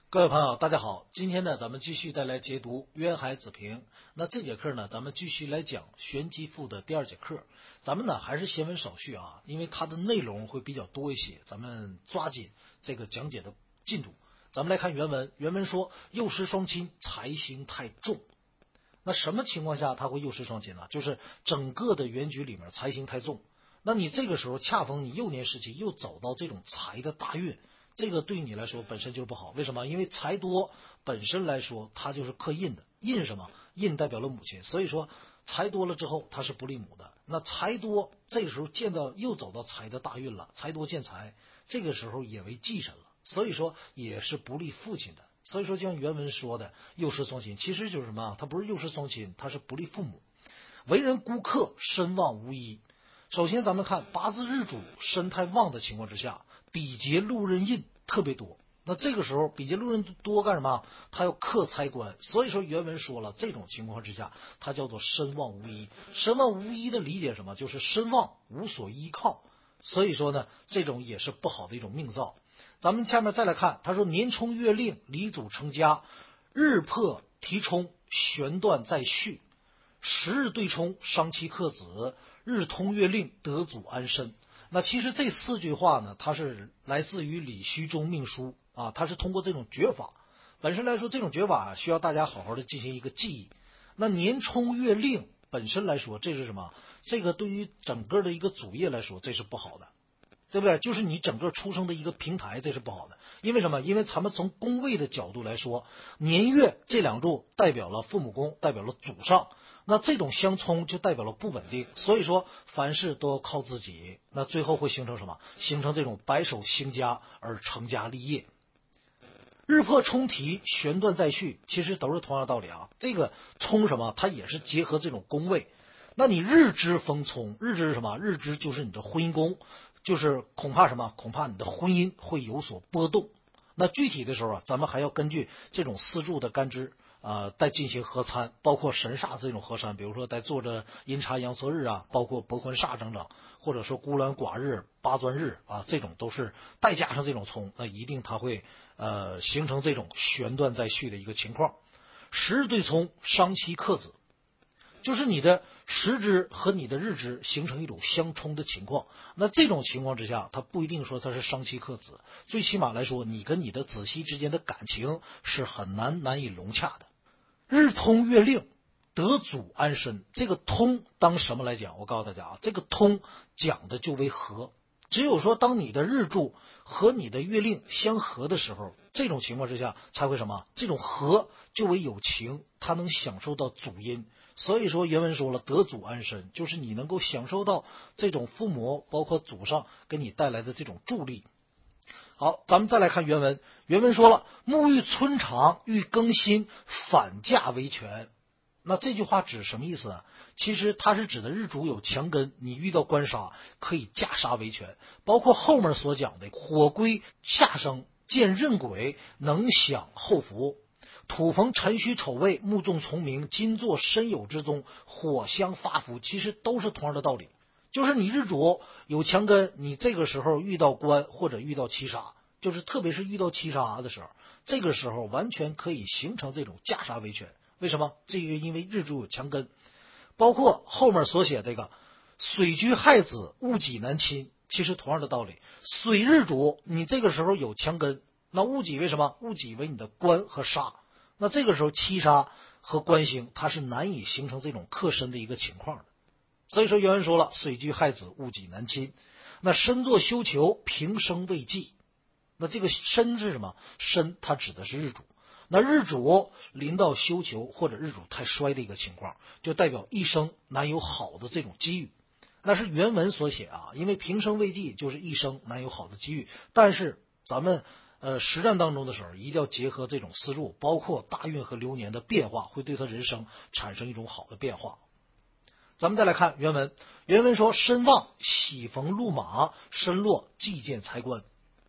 各位朋友，大家好！今天呢，咱们继续带来解读《渊海子平》。那这节课呢，咱们继续来讲玄机赋的第二节课。咱们呢还是先文少叙啊，因为它的内容会比较多一些，咱们抓紧这个讲解的进度。咱们来看原文，原文说：幼师双亲，财星太重。那什么情况下他会幼师双亲呢？就是整个的原局里面财星太重。那你这个时候恰逢你幼年时期又走到这种财的大运。这个对你来说本身就是不好，为什么？因为财多本身来说它就是克印的，印什么？印代表了母亲，所以说财多了之后它是不利母的。那财多这个时候见到又走到财的大运了，财多见财，这个时候也为忌神了，所以说也是不利父亲的。所以说就像原文说的幼师双亲，其实就是什么？它不是幼师双亲，它是不利父母。为人孤客，身旺无一。首先咱们看八字日主身太旺的情况之下，比劫禄刃印特别多。那这个时候比劫禄刃多干什么？他要克财官，所以说原文说了，这种情况之下它叫做身旺无一。身旺无一的理解什么？就是身旺无所依靠，所以说呢这种也是不好的一种命造。咱们下面再来看，他说年冲月令，离祖成家，日破提冲，旋断再续，时日对冲，伤妻克子，日通月令，得祖安身。那其实这四句话呢，它是来自于李虚中命书啊，它是通过这种诀法。本身来说，这种诀法需要大家好好的进行一个记忆。那年冲月令本身来说，这是什么？这个对于整个的一个祖业来说，这是不好的，对不对？就是你整个出生的一个平台，这是不好的。因为什么？因为咱们从宫位的角度来说，年月这两柱代表了父母宫，代表了祖上。那这种相冲就代表了不稳定，所以说凡事都要靠自己，那最后会形成什么？形成这种白手兴家而成家立业。日破冲提，旋断再续，其实都是同样的道理啊。这个冲什么？它也是结合这种宫位。那你日支逢冲，日支是什么？日支就是你的婚姻宫，就是恐怕什么？恐怕你的婚姻会有所波动。那具体的时候啊，咱们还要根据这种四柱的干支再进行合参，包括神煞这种合参，比如说在坐着阴差阳错日啊，包括伯婚煞等等，或者说孤鸾寡日、八钻日啊，这种都是再加上这种冲，那一定它会形成这种旋断再续的一个情况。时日对冲，伤妻克子，就是你的时支和你的日支形成一种相冲的情况。那这种情况之下，它不一定说它是伤妻克子，最起码来说，你跟你的子息之间的感情是很难以融洽的。日通月令，得祖安身。这个通当什么来讲？我告诉大家啊，这个通讲的就为和。只有说当你的日柱和你的月令相合的时候，这种情况之下才会什么？这种和就为有情，他能享受到祖荫。所以说原文说了，得祖安身，就是你能够享受到这种父母包括祖上给你带来的这种助力。好，咱们再来看原文。原文说了，沐浴春长，欲更新，反嫁为权。那这句话指什么意思呢？其实它是指的日主有强根，你遇到官杀可以嫁杀为权，包括后面所讲的火归下生，见壬癸，能享后福。土逢辰戌丑未，木重从明，金坐申酉之中，火相发福，其实都是同样的道理。就是你日主有强根，你这个时候遇到官或者遇到七杀，就是特别是遇到七杀的时候，这个时候完全可以形成这种嫁杀为权。为什么？这个因为日主有强根，包括后面所写这个水居害子，戊己难亲，其实同样的道理。水日主你这个时候有强根，那戊己为什么？戊己为你的官和杀，那这个时候七杀和官星它是难以形成这种克身的一个情况的。所以说原文说了，水居害子，戊己难亲。那身作修求，平生未济。那这个身是什么？身它指的是日主。那日主临到修求或者日主太衰的一个情况，就代表一生难有好的这种机遇。那是原文所写啊，因为平生未济就是一生难有好的机遇。但是咱们实战当中的时候，一定要结合这种思路，包括大运和流年的变化，会对他人生产生一种好的变化。咱们再来看原文，原文说身旺喜逢禄马，身弱忌见财官。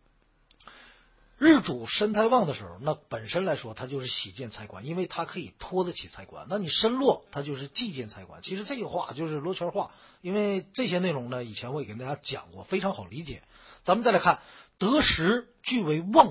日主身太旺的时候，那本身来说它就是喜见财官，因为它可以托得起财官。那你身弱，它就是忌见财官。其实这个话就是罗圈话，因为这些内容呢，以前我也跟大家讲过，非常好理解。咱们再来看得时俱为妄论，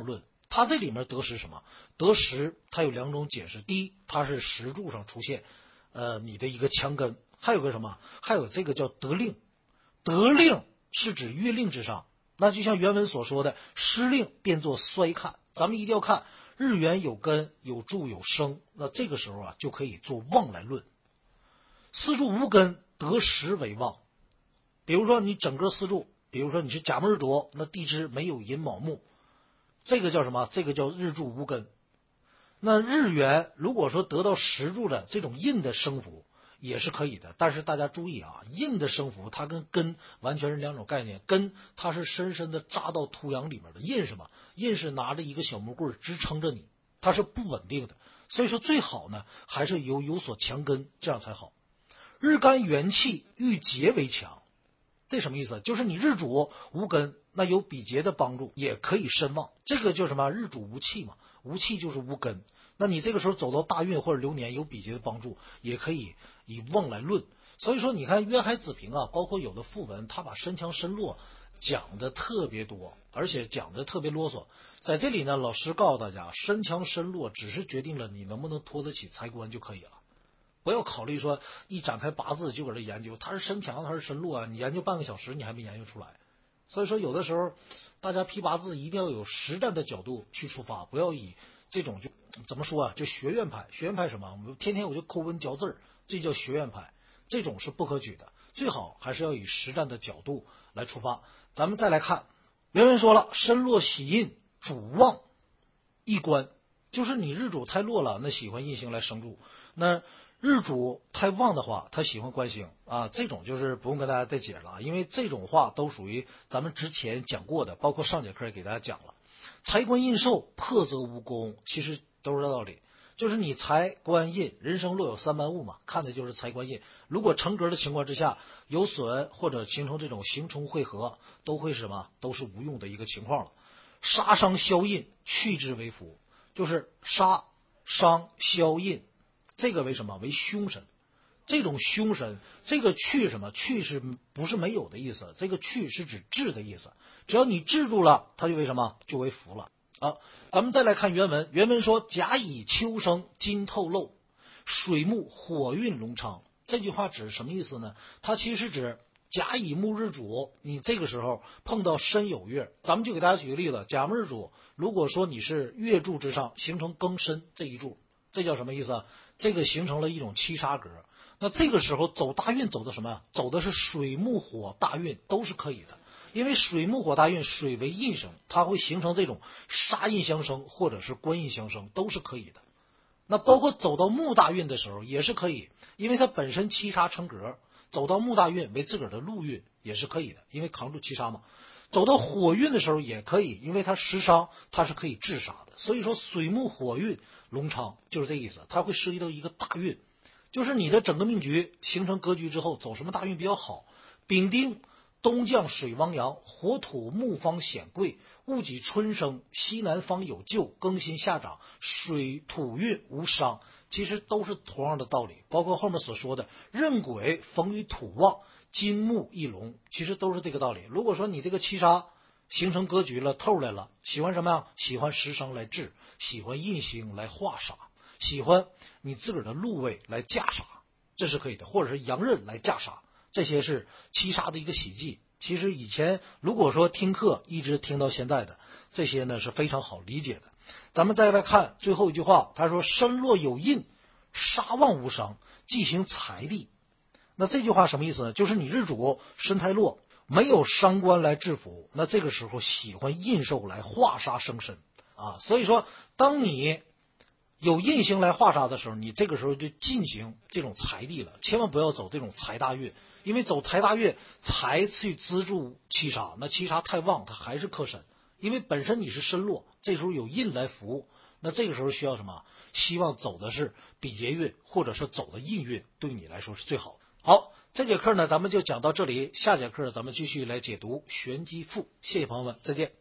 它这里面得时什么？得时它有两种解释，第一，它是时柱上出现，你的一个强根，还有个什么？还有这个叫得令，得令是指月令之上，那就像原文所说的，失令变作衰看，咱们一定要看日元有根、有柱、有生，那这个时候啊就可以做旺来论。四柱无根，得时为旺。比如说你整个四柱，比如说你是甲木日主，那地支没有寅卯木，这个叫什么？这个叫日柱无根。那日元如果说得到时柱的这种印的生符也是可以的，但是大家注意啊，印的生符它跟根完全是两种概念。根它是深深的扎到土壤里面的，印是什么？印是拿着一个小木棍支撑着你，它是不稳定的。所以说最好呢还是有所强根，这样才好。日干元气遇劫为强，这什么意思？就是你日主无根，那有比劫的帮助也可以身旺，这个叫什么？日主无气嘛，无气就是无根，那你这个时候走到大运或者流年有比劫的帮助，也可以以旺来论。所以说你看渊海子平啊，包括有的赋文他把身强身弱讲的特别多，而且讲的特别啰嗦。在这里呢，老师告诉大家，身强身弱只是决定了你能不能拖得起财官就可以了，不要考虑说一展开八字就搁这研究他是身强他是身弱啊，你研究半个小时你还没研究出来。所以说有的时候大家批八字一定要有实战的角度去出发，不要以这种就怎么说啊，就学院派。学院派什么？我们天天我就抠文嚼字，这叫学院派，这种是不可取的。最好还是要以实战的角度来出发。咱们再来看，原文说了，身弱喜印，主旺一官，就是你日主太弱了，那喜欢印星来生助。那日主太旺的话，他喜欢官星啊，这种就是不用跟大家再解释了，因为这种话都属于咱们之前讲过的，包括上节课也给大家讲了。财官印寿，破则无功，其实都是这道理，就是你财官印，人生若有三般物嘛，看的就是财官印。如果成格的情况之下有损或者形成这种形冲汇合，都会是什么？都是无用的一个情况了。杀伤消印，去之为福，就是杀伤消印，这个为什么？为凶神。这种凶神，这个去什么？去是不是没有的意思？这个去是指治的意思。只要你治住了，它就为什么？就为福了啊！咱们再来看原文，原文说：甲乙秋生，金透露，水木火运隆昌。这句话指什么意思呢？它其实指甲乙木日主，你这个时候碰到申酉月，咱们就给大家举个例子，甲木日主，如果说你是月柱之上形成庚申这一柱，这叫什么意思？这个形成了一种七杀格。那这个时候走大运走的什么？走的是水木火大运，都是可以的。因为水木火大运，水为印生，它会形成这种杀印相生或者是官印相生，都是可以的。那包括走到木大运的时候也是可以，因为它本身七杀成格，走到木大运为自个儿的禄运也是可以的，因为扛住七杀嘛。走到火运的时候也可以，因为它食伤，它是可以制杀的。所以说水木火运隆昌就是这意思，它会涉及到一个大运，就是你的整个命局形成格局之后，走什么大运比较好？丙丁东降水王阳，火土木方显贵，戊己春生，西南方有救，庚辛下长，水土运无伤，其实都是同样的道理。包括后面所说的壬癸逢于土旺，金木一龙，其实都是这个道理。如果说你这个七杀形成格局了，透来了，喜欢什么呀？喜欢食伤来治，喜欢印星来化杀，喜欢你自个儿的禄位来架杀，这是可以的，或者是阳刃来架杀，这些是七杀的一个喜忌。其实以前如果说听课一直听到现在的这些呢，是非常好理解的。咱们再来看最后一句话，他说身弱有印，杀旺无伤，即行财地。那这句话什么意思呢？就是你日主身太弱，没有伤官来制服，那这个时候喜欢印寿来化杀生身啊。所以说当你有印星来化杀的时候，你这个时候就进行这种财地了，千万不要走这种财大运，因为走财大运财去资助七杀，那七杀太旺它还是克身，因为本身你是身弱，这时候有印来服，那这个时候需要什么？希望走的是比劫运或者是走的印运，对你来说是最好的。好，这节课呢咱们就讲到这里，下节课咱们继续来解读玄机赋。谢谢朋友们，再见。